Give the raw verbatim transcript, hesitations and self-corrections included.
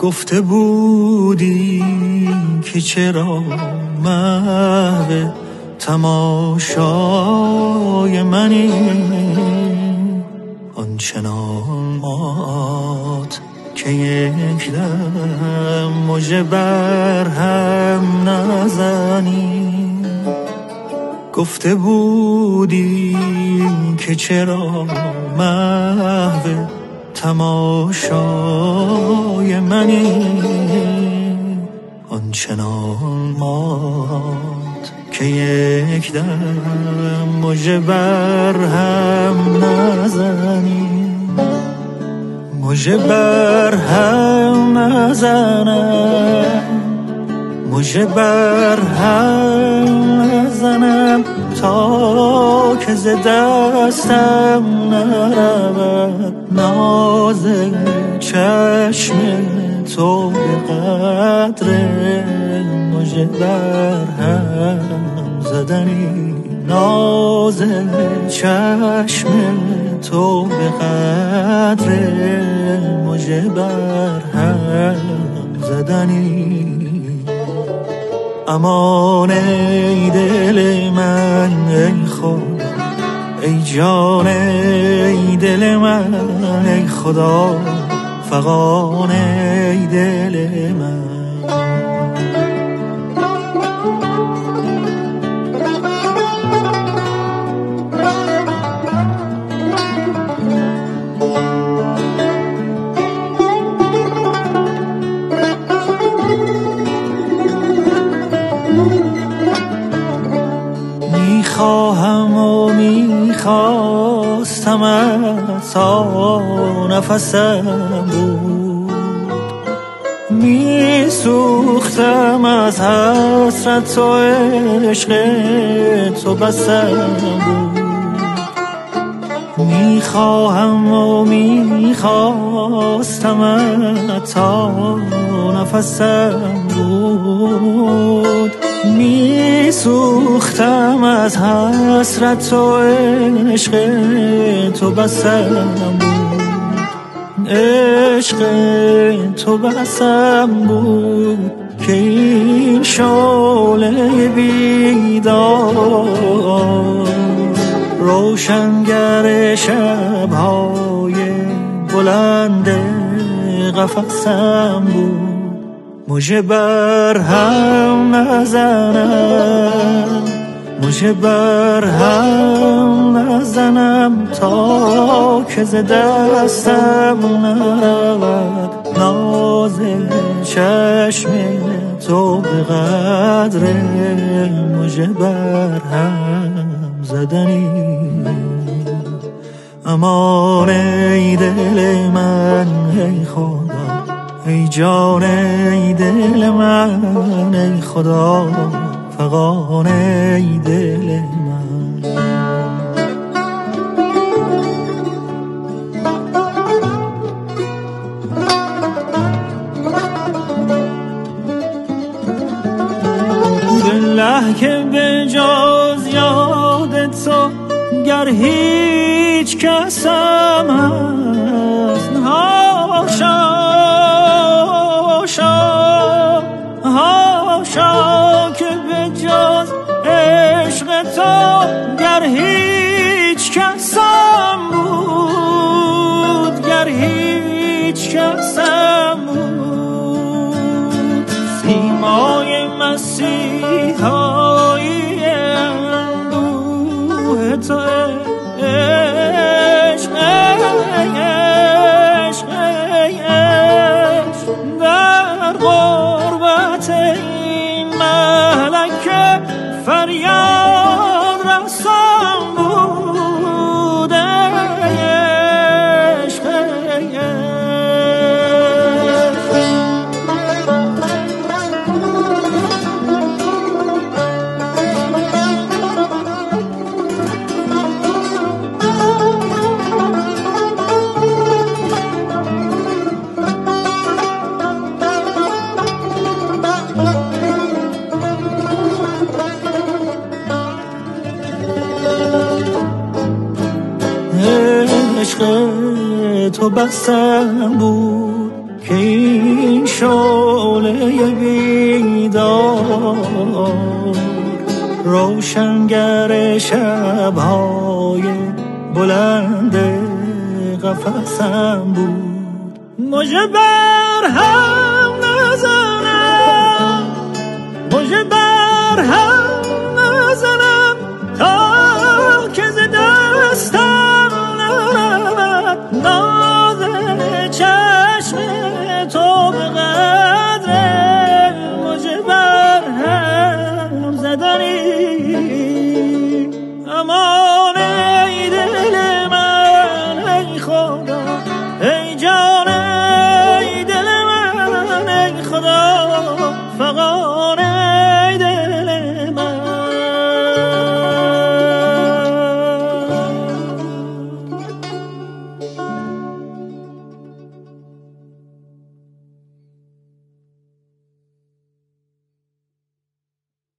گفته بودی که چرا محو تماشای منی، آنچنان مات که یک دم مژه بر هم نزنی. گفته بودی که چرا محو تماشای منی، آنچنان مات که یک دم مژه بر هم نزنی. مژه بر هم نزنم، مژه بر هم نزنم تا که ز دستم نرود ناز چشم تو به قدر مژه بر هم زدنی. ناز چشم تو به قدر مژه بر هم زدنی. امان ای دل من ای خدا، ای جان ای دل من ای خدا، فغان ای دل من. میخواهم و میخواستم تا نفسم بود، میسوختم از حسرت و عشق تو بسم بود. میخواهم و میخواستم تا نفسم بود، میسوختم از حسرت و عشق تو بسم بود. عشق تو بسم بود که این شعله بیدار روشنگر شب‌های بلند قفسم بود. مژه بر هم نزنم، مژه بر هم نزنم تا که ز دستم نرود ناز چشم تو به قدر مژه بر هم زدنی. امان ای دل من ای خدا، ای جان ای دل من ای خدا، فغان ای دل من. دله که به جز یاد تو گر هیچ کسم هست، هاشا هاشا هاشا که به جز عشق تو گر هیچ کسم بود، گر هیچ کسم بود. سیمای مسیحایی اندوه تو عشق عشق عشق در غربت این ملکه فریاد رسان بود. عشق بسم بود که این شعله بیدار روشنگر شب‌های بلند قفسم بود. مژه بر هم نزنم، مژه بر هم